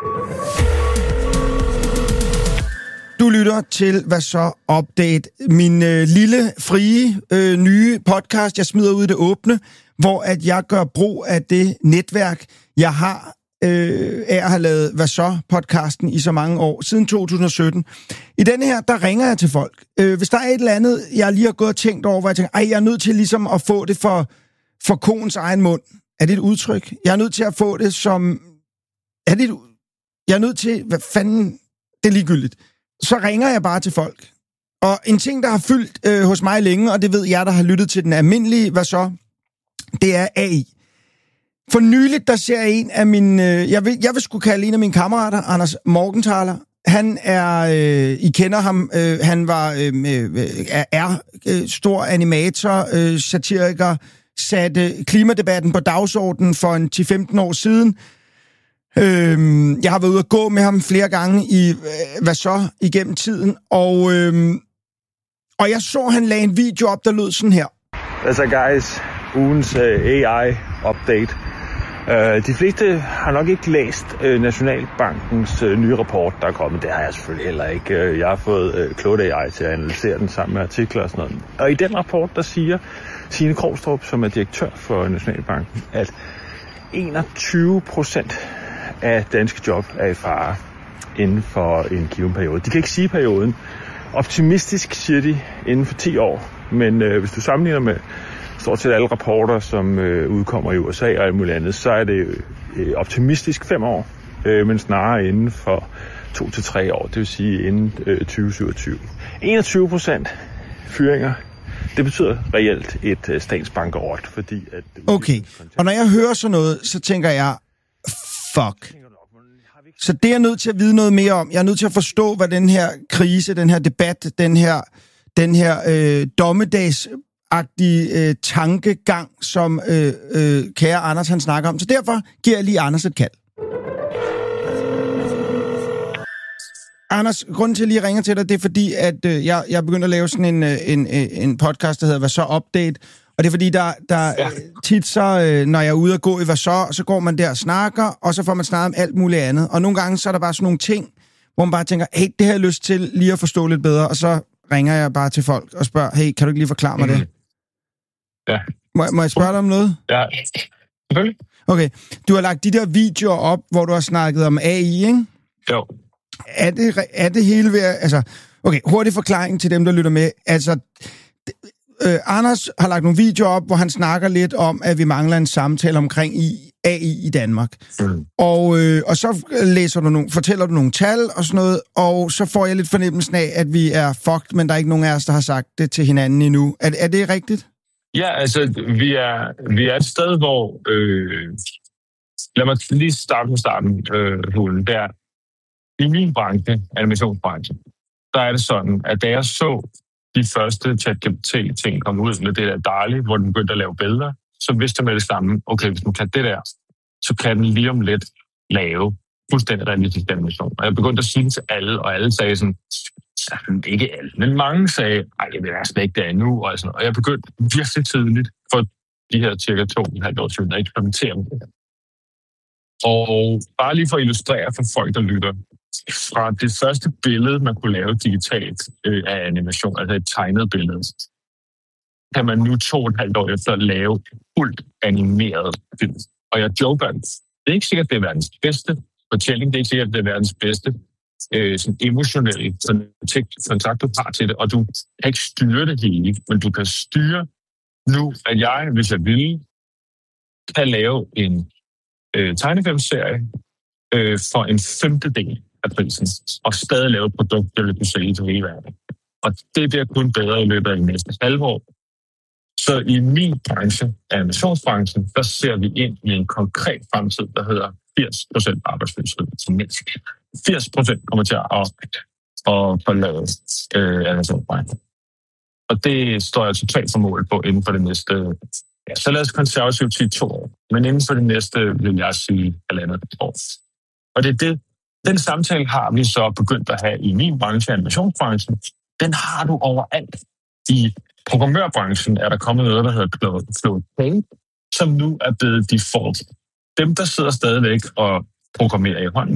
Du lytter til Hvad så Update, min lille, frie, nye podcast, jeg smider ud i det åbne, hvor at jeg gør brug af det netværk, jeg har af at have lavet Hvad så podcasten i så mange år, siden 2017. I denne her, der ringer jeg til folk. Hvis der er et eller andet, jeg lige har gået og tænkt over, hvor jeg tænker, jeg er nødt til ligesom at få det for koens egen mund. Er det et udtryk? Jeg er nødt til at få det som... Jeg er nødt til... Hvad fanden... Det er ligegyldigt. Så ringer jeg bare til folk. Og en ting, der har fyldt hos mig længe, og det ved jeg, der har lyttet til den almindelige, hvad så, det er AI. For nyligt, der ser jeg en af mine... Jeg vil sgu kalde en af mine kammerater, Anders Morgenthaler. Han er... I kender ham. Han er stor animator, satiriker, satte klimadebatten på dagsordenen for en 10-15 år siden. Jeg har været ude at gå med ham flere gange i hvad så igennem tiden, og jeg så, han lagde en video op, der lød sådan her. Altså guys, ugens AI-update. De fleste har nok ikke læst Nationalbankens nye rapport, der er kommet. Det har jeg selvfølgelig heller ikke. Jeg har fået Claude AI til at analysere den sammen med artikler og sådan noget. Og i den rapport, der siger Signe Krogstrup, som er direktør for Nationalbanken, at 21% af danske job er i fare inden for en given periode. De kan ikke sige perioden. Optimistisk siger de inden for 10 år. Men hvis du sammenligner med stort set alle rapporter, som udkommer i USA og alt muligt andet, så er det optimistisk 5 år, men snarere inden for 2 til 3 år. Det vil sige inden 2027. 21% fyringer. Det betyder reelt et statsbankerot, fordi at... Okay, og når jeg hører sådan noget, så tænker jeg, fuck. Så det er jeg nødt til at vide noget mere om. Jeg er nødt til at forstå, hvad den her krise, den her debat, den her dommedagsagtige tankegang, som kære Anders han snakker om. Så derfor giver jeg lige Anders et kald. Anders, grunden til at lige ringer til dig, det er fordi, at jeg er begyndt at lave sådan en podcast, der hedder Hvad så Update. Og det er fordi, der tit så, når jeg er ude at gå i Hvad så går man der og snakker, og så får man snakket om alt muligt andet. Og nogle gange så er der bare sådan nogle ting, hvor man bare tænker, hey, det har jeg lyst til lige at forstå lidt bedre. Og så ringer jeg bare til folk og spørger, hey, kan du ikke lige forklare mig det? Ja. Må jeg spørge dig om noget? Ja, selvfølgelig. Okay, du har lagt de der videoer op, hvor du har snakket om AI, ikke? Jo. Er det hele ved altså, okay, hurtig forklaring til dem, der lytter med. Altså, Anders har lagt nogle videoer op, hvor han snakker lidt om, at vi mangler en samtale omkring AI i Danmark. Og så fortæller du nogle tal og sådan noget, og så får jeg lidt fornemmelsen af, at vi er fucked, men der er ikke nogen af os, der har sagt det til hinanden endnu. Er det rigtigt? Ja, altså, vi er et sted, hvor... lad mig lige starte med starten, Hulen. Der i min branche, animationsbranchen, der er det sådan, at da jeg så de første ChatGPT-ting komme ud med det der DALL-E, hvor den begyndte at lave billeder, så vidste jeg med det samme, okay, hvis du kan det der, så kan den lige om lidt lave fuldstændig realistisk animation. Og jeg begyndte at sige det til alle, og alle sagde sådan, ikke alle, men mange sagde, jeg vil slet ikke der endnu, og sådan. Og jeg begyndte virkelig tidligt for de her cirka 2,5 år siden at eksperimentere med det her. Og bare lige for at illustrere for folk, der lytter, fra det første billede, man kunne lave digitalt af animation, altså et tegnet billede, kan man nu 2,5 år efter lave fuldt animeret film. Og jeg joker, det er ikke sikkert, det er verdens bedste fortælling, det er ikke sikkert, det er verdens bedste sådan emotionelle kontakt, du har til det, og du kan ikke styre det hele, men du kan styre nu, at jeg, hvis jeg ville, kan lave en tegnefilmserie for en 1/5 af prisen, og stadig lave et produkt, der vil kunne sælge til hele verden. Og det bliver kun bedre i løbet af de næste halve år. Så i min branche, animationsbranchen, der ser vi ind i en konkret fremtid, der hedder 80% arbejdsløshed til mindst. 80% kommer til at forlade animationsbranchen. Og det står jeg totalt for mål på inden for det næste, så lad os konservativt sige 2 år. Men inden for det næste vil jeg sige 1,5 år. Og det er det. Den samtale har vi så begyndt at have i min branche, animationsbranchen. Den har du overalt. I programmørbranchen er der kommet noget, der hedder Claude AI, som nu er blevet default. Dem, der sidder stadigvæk og programmerer i hånden,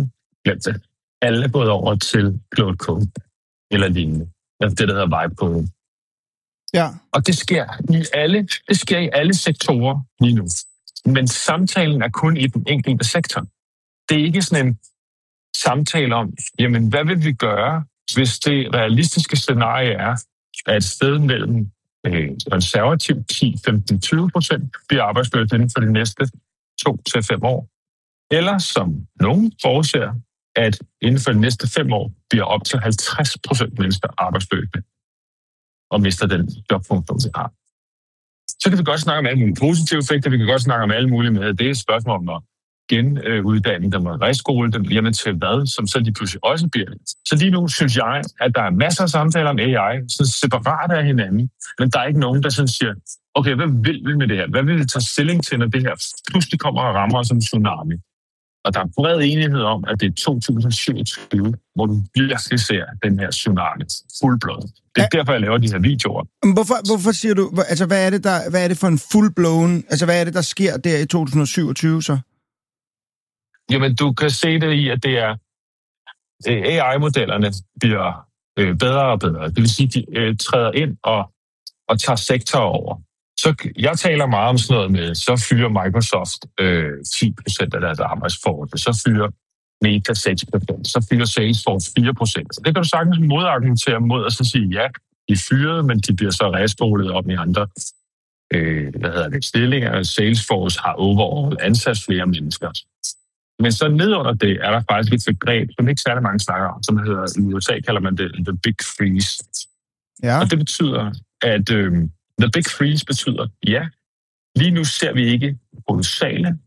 glem det. Alle er gået over til Claude Code eller lignende. Det, der hedder Vibe Code. Ja. Og det sker i alle sektorer lige nu. Men samtalen er kun i den enkelte sektor. Det er ikke sådan en samtale om, jamen, hvad vil vi gøre, hvis det realistiske scenarie er, at et sted mellem konservativt 10-15-20% bliver arbejdsløst inden for de næste 2 til 5 år. Eller som nogen forudser, at inden for de næste 5 år bliver op til 50% mennesker arbejdsløse og mister den jobfunktion, de har. Så kan vi godt snakke om alle mulige positive effekter, vi kan godt snakke om alle mulige med. Det er et spørgsmål om at genuddanne dem og reskole dem hjemme til hvad, som så de pludselig også bliver. Så lige nu synes jeg, at der er masser af samtaler om AI, så separat af hinanden, men der er ikke nogen, der sådan siger, okay, hvad vil vi med det her? Hvad vil vi tage stilling til, når det her pludselig kommer og rammer som en tsunami? Og der er bred enighed om, at det er 2027, hvor du virkelig ser den her tsunami fuldblået. Det er derfor, jeg laver de her videoer. Hvorfor siger du, altså hvad er det for en fuldblåen, altså hvad er det, der sker der i 2027 så? Jamen, du kan se det i, at det er AI-modellerne bliver bedre og bedre. Det vil sige, at de træder ind og tager sektorer over. Så jeg taler meget om sådan noget med, så fyrer Microsoft 10% af deres arbejdsforhold, så fyrer Meta 6%, så fyrer Salesforce 4%. Så det kan du sagtens modargumentere mod at så sige, ja, de er fyret, men de bliver så reskolet op i andre stillinger. Salesforce har overall ansat flere mennesker. Men så nedunder det er der faktisk et begreb, som ikke særlig mange snakker om, som hedder, i USA kalder man det The Big Freeze. Ja. Og det betyder, at The Big Freeze betyder, ja, lige nu ser vi ikke kolossale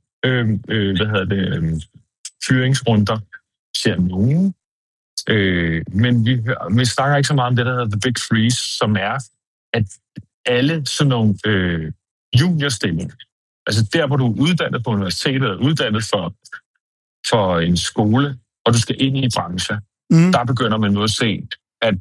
fyringsrunder, ser nogen, men vi snakker ikke så meget om det, der hedder The Big Freeze, som er, at alle sådan nogle juniorstillinger, altså der, hvor du er uddannet på universitetet, uddannet for en skole, og du skal ind i en branche, der begynder man nu at se, at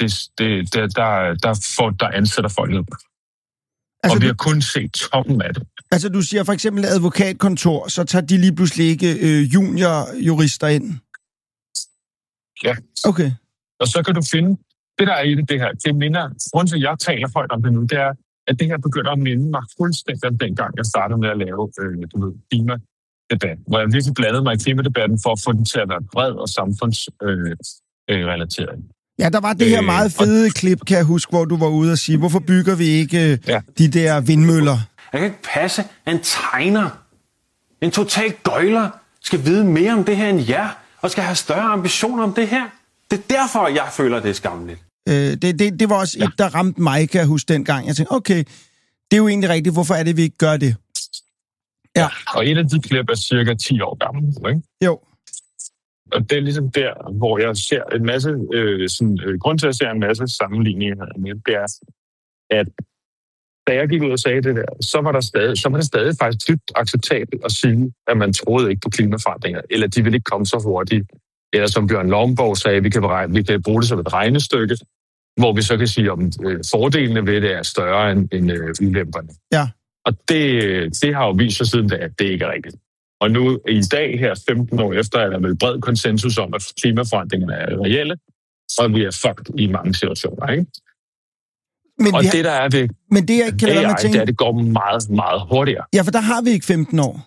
der ansætter folk ned. Altså, og vi har kun set toppen af det. Altså du siger for eksempel advokatkontor, så tager de lige pludselig ikke juniorjurister ind? Ja. Okay. Og så kan du finde, det der er i det her, det minder, grunden til at jeg taler højt om det nu, det er, at det her begynder at minde mig fuldstændig om dengang, jeg startede med at lave klimadebat, hvor jeg virkelig blandede mig i klimadebatten for at få den til at være bred og samfundsrelateret. Ja, der var det her meget fede klip, kan jeg huske, hvor du var ude og sige, hvorfor bygger vi ikke de der vindmøller? Jeg kan ikke passe, en tegner, en total gøjler, skal vide mere om det her end jer, og skal have større ambitioner om det her. Det er derfor, jeg føler, det er skamligt. Det var også et, der ramte mig, kan jeg huske dengang. Jeg tænkte, okay, det er jo egentlig rigtigt, hvorfor er det, vi ikke gør det? Ja. Og et af de klip er cirka 10 år gammel, ikke? Jo. Og det er ligesom der, hvor jeg ser en masse, grund til at se en masse sammenligninger med, det er, at da jeg gik ud og sagde det der, så var det stadig faktisk dybt acceptabelt at sige, at man troede ikke på klimaforandringer, eller de ville ikke komme så hurtigt. Eller som Bjørn Lomborg sagde, vi kan bruge det som et regnestykke, hvor vi så kan sige, om fordelene ved det er større end ulemperne. Ja. Og det har jo vist sig siden da, at det ikke er rigtigt. Og nu i dag, her 15 år efter, er der vel bred konsensus om, at klimaforandringerne er reelle, og vi er fucked i mange situationer, ikke? Det, der er ved men det, jeg kan AI, med tænke... det er, det går meget, meget hurtigere. Ja, for der har vi ikke 15 år.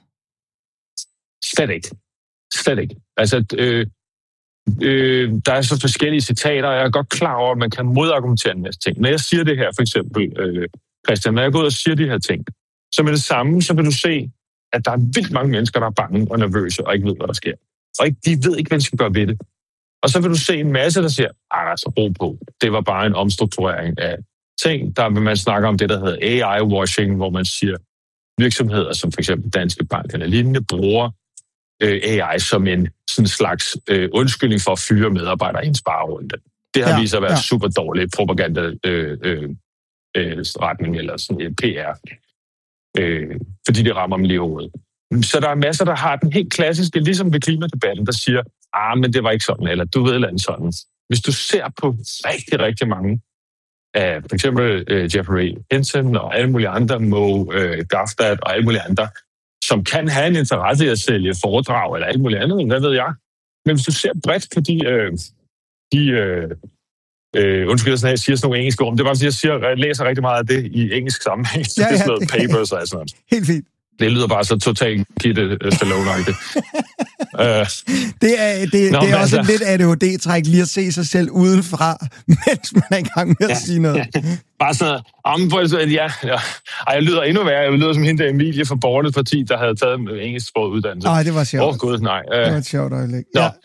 Slet ikke. Altså, der er så forskellige citater, og jeg er godt klar over, at man kan modargumentere en masse ting. Når jeg siger det her, for eksempel, Christian, når jeg går ud og siger de her ting, så med det samme, så vil du se, at der er vildt mange mennesker, der er bange og nervøse og ikke ved, hvad der sker. Og de ved ikke, hvad de skal gøre ved det. Og så vil du se en masse, der siger, altså ro på. Det var bare en omstrukturering af ting. Der vil man snakke om det, der hedder AI-washing, hvor man siger, virksomheder som for eksempel Danske Bank eller lignende bruger AI som en sådan slags undskyldning for at fyre medarbejdere i en sparerunde. Det har vist sig at være super dårlig propaganda-retning eller sådan en PR. Fordi det rammer dem lige hovedet. Så der er masser, der har den helt klassiske, ligesom ved klimadebatten, der siger, men det var ikke sådan, eller du ved eller andet sådan. Hvis du ser på rigtig, rigtig mange af for eksempel Jeffrey Hinton og alle mulige andre, Mo Gafdad og alle mulige andre, som kan have en interesse i at sælge foredrag eller alt muligt andet, hvad ved jeg, Men hvis du ser bredt på undskyld, jeg siger sådan nogle engelske ord, men det er bare, fordi jeg læser rigtig meget af det i engelsk sammenhæng. Ja, det er sådan noget papers og sådan noget. Helt fint. Det lyder bare så totalt Stallone-agtigt. Det er også et lidt ADHD-træk lige at se sig selv udenfra, mens man er i gang med at sige noget. Bare sådan jeg lyder endnu værre. Jeg lyder som hende der Emilie fra Borgernes Parti, der havde taget en engelsksproget uddannelse. Det var sjovt. Gud, nej. Det var et sjovt øjeblik.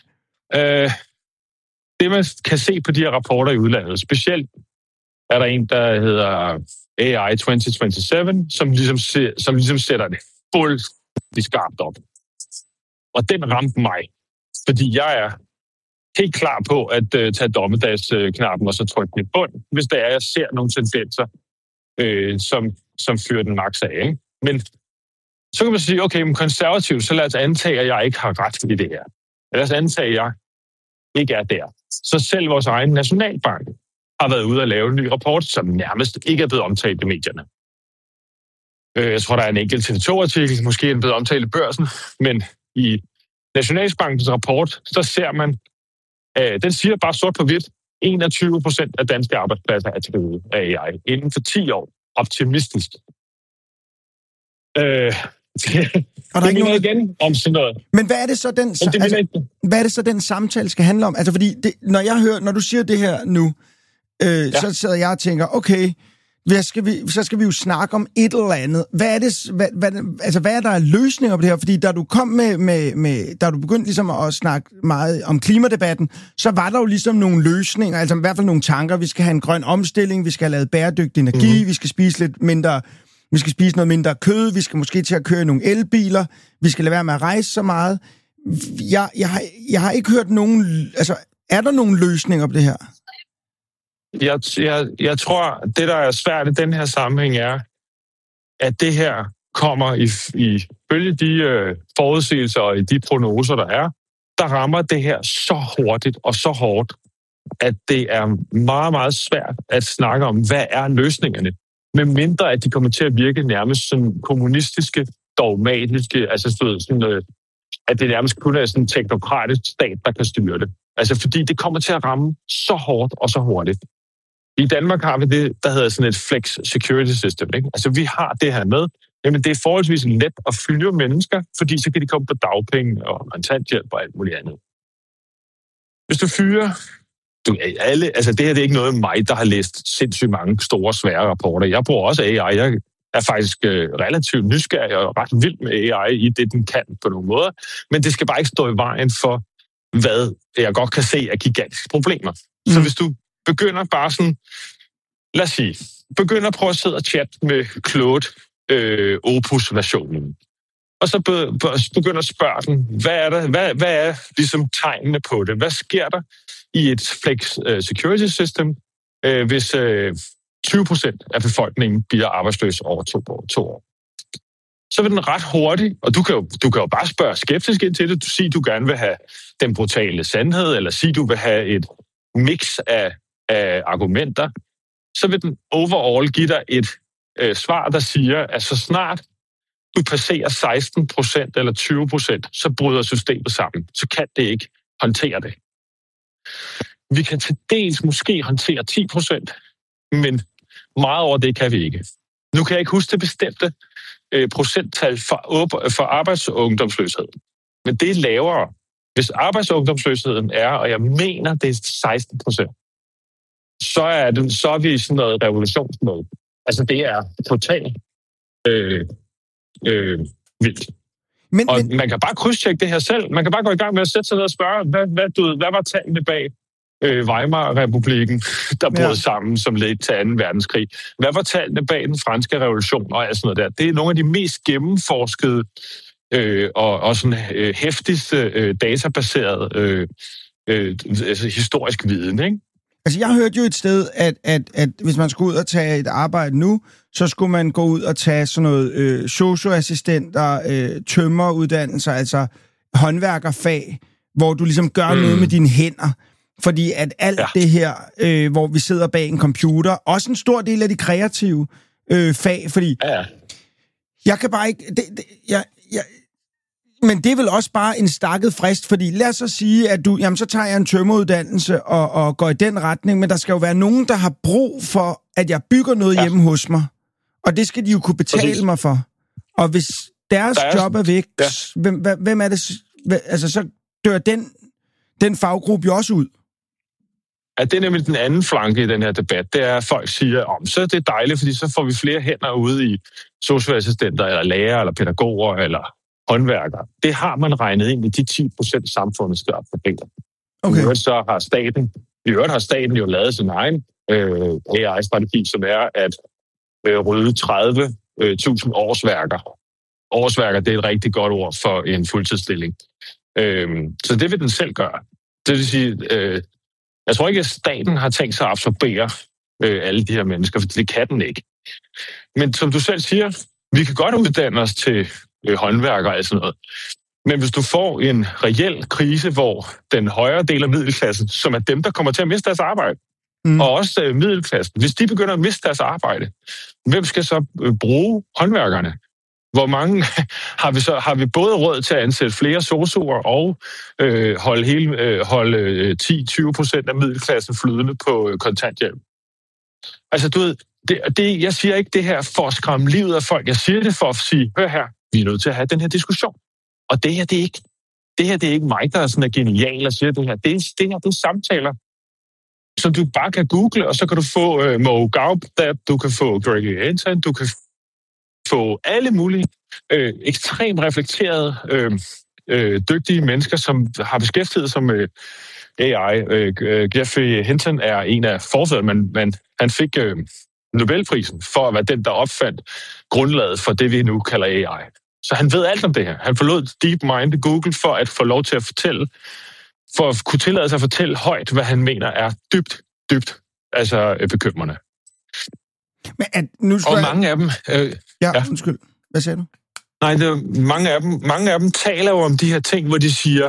Det, man kan se på de her rapporter i udlandet, specielt er der en, der hedder AI 2027, som ligesom sætter det fuldstændig skarpt op. Og den ramte mig, fordi jeg er helt klar på at tage dommedagsknappen og så trykke den i bund, hvis der er, jeg ser nogle tendenser, som fører den maks af. Ikke? Men så kan man sige, okay, men konservativt, så lad os antage, at jeg ikke har ret i det her. Lad os antage, at jeg ikke er der. Så selv vores egen nationalbank har været ude at lave en ny rapport, som nærmest ikke er blevet omtalt i medierne. Jeg tror, der er en enkelt TV2-artikel, måske er den blevet omtalt i Børsen, men i Nationalbankens rapport, så ser man, den siger bare sort på hvidt, 21% af danske arbejdspladser er truet af AI inden for 10 år. Optimistisk. Og der er ikke noget igen om sådan noget. Men hvad er det så den samtale skal handle om? Altså fordi når du siger det her nu, så sidder jeg og tænker, okay, så skal vi jo snakke om et eller andet. Hvad er det? Hvad er der løsninger på det her? Fordi da du kom da du begyndte ligesom at snakke meget om klimadebatten, så var der jo ligesom nogle løsninger, altså i hvert fald nogle tanker. Vi skal have en grøn omstilling, vi skal have lavet bæredygtig energi, vi skal spise noget mindre kød, vi skal måske til at køre nogle elbiler, vi skal lade være med at rejse så meget. Jeg har ikke hørt nogen... Altså, er der nogle løsninger på det her? Jeg tror, det der er svært i den her sammenhæng er, at det her kommer ifølge de forudsigelser og i de prognoser, der rammer det her så hurtigt og så hårdt, at det er meget, meget svært at snakke om, hvad er løsningerne, med mindre at de kommer til at virke nærmest sådan kommunistiske, dogmatiske, altså sådan, at det nærmest kun er sådan en teknokratisk stat, der kan styre det. Altså fordi det kommer til at ramme så hårdt og så hurtigt. I Danmark har vi det, der hedder sådan et flex security system. Ikke? Altså vi har det her med, jamen det er forholdsvis let at fyre mennesker, fordi så kan de komme på dagpenge og kontanthjælp og alt muligt andet. Hvis du fyrer... altså det her det er ikke noget af mig, der har læst sindssygt mange store, svære rapporter. Jeg bruger også AI. Jeg er faktisk relativt nysgerrig og ret vild med AI i det, den kan på nogle måder. Men det skal bare ikke stå i vejen for, hvad jeg godt kan se er gigantiske problemer. Så hvis du begynder bare sådan, lad os sige, begynder at prøve at sidde og chatte med Claude Opus-versionen. Og så begynder at spørge den, hvad er ligesom tegnene på det? Hvad sker der i et flex security system, hvis 20% af befolkningen bliver arbejdsløs over 2 år? Så vil den ret hurtigt, og du kan jo bare spørge skeptisk ind til det. Du siger, du gerne vil have den brutale sandhed, eller sige, du vil have et mix af argumenter. Så vil den overall give dig et svar, der siger, at så snart du passerer 16% eller 20%, så bryder systemet sammen. Så kan det ikke håndtere det. Vi kan til dels måske håndtere 10%, men meget over det kan vi ikke. Nu kan jeg ikke huske det bestemte procenttal for arbejdsungdomsløshed, men det er lavere. Hvis arbejdsungdomsløsheden er, og jeg mener, det er 16%, så er vi i sådan noget revolutionsmode. Altså, det er totalt vildt. Men man kan bare krydstjekke det her selv. Man kan bare gå i gang med at sætte sig ned og spørge, hvad var tallene bag Weimar-republikken, der brød sammen som led til 2. verdenskrig? Hvad var tallene bag den franske revolution og alt sådan noget der? Det er nogle af de mest gennemforskede og sådan heftigste databaserede historisk viden, ikke? Altså, jeg hørte jo et sted, at hvis man skulle ud og tage et arbejde nu, så skulle man gå ud og tage sådan noget socioassistenter, tømreruddannelser, altså håndværkerfag, hvor du ligesom gør noget med dine hænder. Fordi at alt det her, hvor vi sidder bag en computer, også en stor del af de kreative fag, fordi jeg kan bare ikke... Men det er vel også bare en stakket frist, fordi lad os så sige, at så tager jeg en tømmeruddannelse og går i den retning, men der skal jo være nogen, der har brug for, at jeg bygger noget hjemme hos mig. Og det skal de jo kunne betale mig for. Og hvis deres job er væk, hvem er det? Altså, så dør den faggruppe jo også ud. Ja, det er nemlig den anden flanke i den her debat. Det er, at folk siger, så er det dejligt, fordi så får vi flere hænder ude i sosu-assistenter, eller lærere, eller pædagoger, eller håndværkere. Det har man regnet ind i de 10% samfundet skal opfordele. Okay. I øvrigt har staten jo lavet sin egen AI-strategi, som er at rydde 30.000 årsværker. Årsværker, det er et rigtig godt ord for en fuldtidsstilling. Så det vil den selv gøre. Det vil sige, jeg tror ikke, at staten har tænkt sig at absorbere alle de her mennesker, for det kan den ikke. Men som du selv siger, vi kan godt uddanne os til håndværkere og sådan noget. Men hvis du får en reel krise, hvor den højere del af middelklassen, som er dem, der kommer til at miste deres arbejde, og også middelklassen, hvis de begynder at miste deres arbejde, hvem skal så bruge håndværkerne? Hvor mange har vi både råd til at ansætte flere sosuer og holde 10-20% af middelklassen flydende på kontanthjælp? Altså, du ved, jeg siger ikke det her for at skræmme livet af folk. Jeg siger det for at sige, hør her, vi er nødt til at have den her diskussion. Og det her, det er ikke mig, der er sådan genial og siger det her. Det er samtaler, som du bare kan google, og så kan du få Mo Gaub, du kan få Gregory Hinton, du kan få alle mulige ekstremt reflekterede, dygtige mennesker, som har beskæftiget sig med AI. Geoffrey Hinton er en af forfatterne, men han fik Nobelprisen for at være den, der opfandt grundlaget for det, vi nu kalder AI. Så han ved alt om det her. Han forlod DeepMind Google for at få lov til at fortælle, for at kunne tillade sig at fortælle højt, hvad han mener er dybt bekymrende. Men nu skal mange af dem... undskyld. Hvad sagde du? Nej, mange af dem taler jo om de her ting, hvor de siger,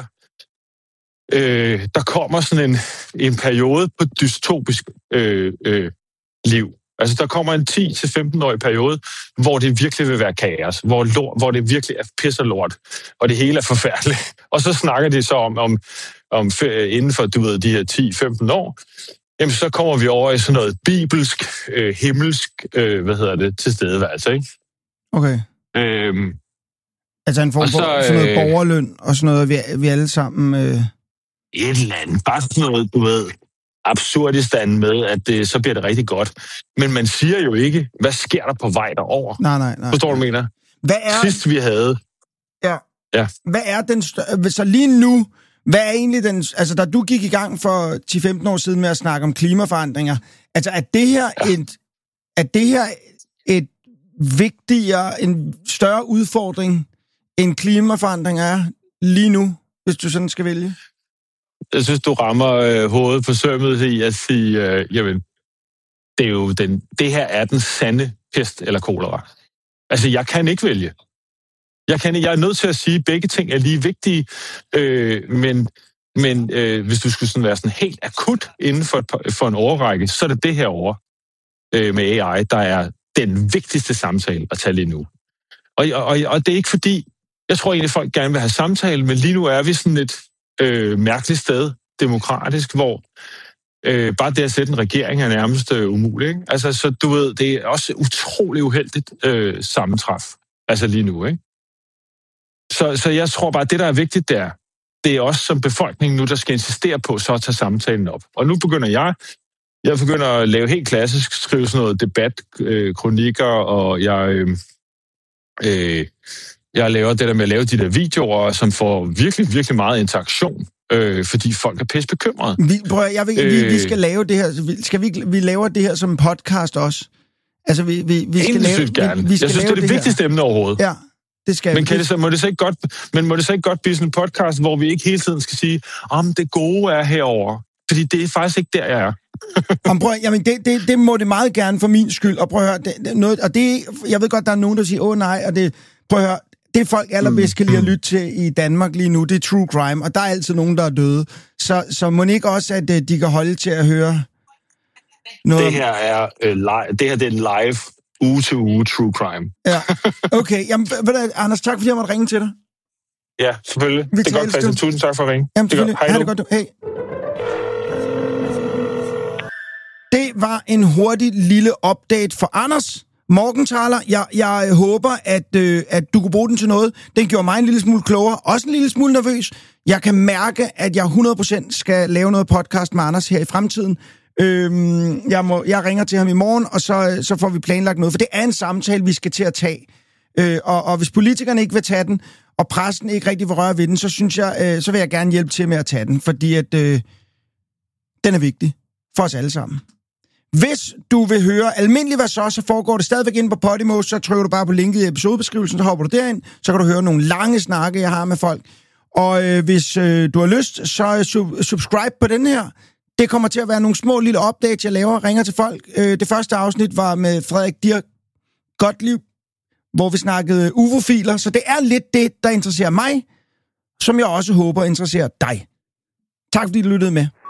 der kommer sådan en periode på dystopisk liv. Altså, der kommer en 10-15-årig periode, hvor det virkelig vil være kaos, hvor det virkelig er pisse lort, og det hele er forfærdeligt. Og så snakker de så om inden for, de her 10-15 år, jamen, så kommer vi over i sådan noget bibelsk, himmelsk, tilstedeværelse, ikke? Okay. Altså en form for sådan noget borgerløn og sådan noget, vi alle sammen... Et eller andet. Bare sådan noget, du ved, absurdistan med, at så bliver det rigtig godt. Men man siger jo ikke, hvad sker der på vej derover? Nej. Forstår du, mener? Hvad er... Sidst vi havde... Ja. Hvad er den... Så lige nu, hvad er egentlig den... Altså, da du gik i gang for 10-15 år siden med at snakke om klimaforandringer, altså, er det her et vigtigere, en større udfordring, end klimaforandringer er lige nu, hvis du sådan skal vælge? Jeg synes, du rammer hovedet på sømmet i at sige, jamen, det er jo det her er den sande pest eller kolera. Altså, jeg kan ikke vælge. Jeg er nødt til at sige, at begge ting er lige vigtige, men hvis du skulle sådan være sådan helt akut inden for en årrække, så er det her over med AI, der er den vigtigste samtale at tage lige nu. Og det er ikke fordi, jeg tror egentlig, folk gerne vil have samtale, men lige nu er vi sådan et mærkeligt sted, demokratisk, hvor bare det at sætte en regering er nærmest umuligt. Ikke? Altså, så du ved, det er også utrolig uheldigt sammentræf, altså lige nu. Ikke? Så jeg tror bare, det der er vigtigt der, det er også som befolkning nu, der skal insistere på så at tage samtalen op. Og nu begynder jeg begynder at lave helt klassisk, skrive sådan noget debat, kronikker, og jeg laver det der med at lave de der videoer, som får virkelig, virkelig meget interaktion, fordi folk er pisse bekymrede. Vi skal lave det her. Skal vi laver det her som en podcast også? Altså, vi skal lave... Gerne. Jeg synes, det er det vigtigste emne overhovedet. Ja, det skal vi. Må det så ikke godt blive sådan en podcast, hvor vi ikke hele tiden skal sige, det gode er herover, fordi det er faktisk ikke der, jeg er. Det må det meget gerne for min skyld. Og prøv at høre, jeg ved godt, der er nogen, der siger, nej, og det... Prøv at høre, det folk allerbedst kan lide at lytte til i Danmark lige nu, det er true crime, og der er altid nogen, der er døde. Så må ikke også, at de kan holde til at høre noget... Det her er live, uge-til-uge true crime. Ja, okay. Jamen, Anders, tak fordi jeg måtte ringe til dig. Ja, selvfølgelig. Det er godt, Christian. Tusind tak for at ringe. Jamen, det er godt. Hej, det godt, du. Hej. Det var en hurtig lille update for Anders Morgenthaler. Jeg håber, at du kunne bruge den til noget. Den gjorde mig en lille smule klogere, også en lille smule nervøs. Jeg kan mærke, at jeg 100% skal lave noget podcast med Anders her i fremtiden. Jeg ringer til ham i morgen, og så får vi planlagt noget, for det er en samtale, vi skal til at tage. Og hvis politikerne ikke vil tage den, og pressen ikke rigtig vil røre ved den, så synes jeg, så vil jeg gerne hjælpe til med at tage den, fordi at den er vigtig for os alle sammen. Hvis du vil høre almindeligt hvad så foregår det stadigvæk inde på Podimo, så trykker du bare på linket i episodebeskrivelsen, så hopper du derind, så kan du høre nogle lange snakke, jeg har med folk. Og hvis du har lyst, så subscribe på den her. Det kommer til at være nogle små lille updates, jeg laver, ringer til folk. Det første afsnit var med Frederik Dirk Gottlieb, hvor vi snakkede UFO-filer, så det er lidt det, der interesserer mig, som jeg også håber interesserer dig. Tak fordi du lyttede med.